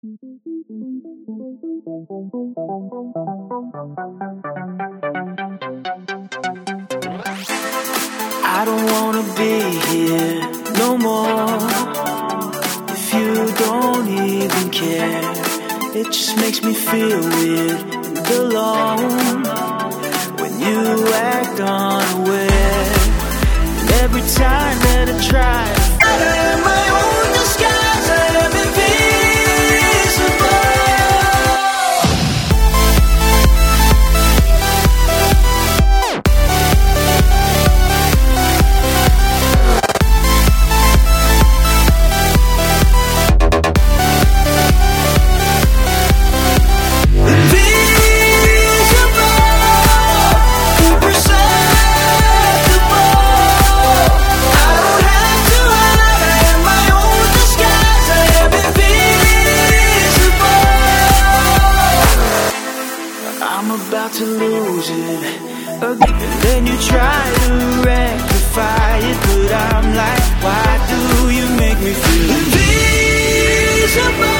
I don't wanna be here no more. If you don't even care, it just makes me feel weird and alone when you act unaware. And every time that I try to find my own disguise, I am invisible. To lose it again, and then you try to rectify it, but I'm like, why do you make me feel invisible?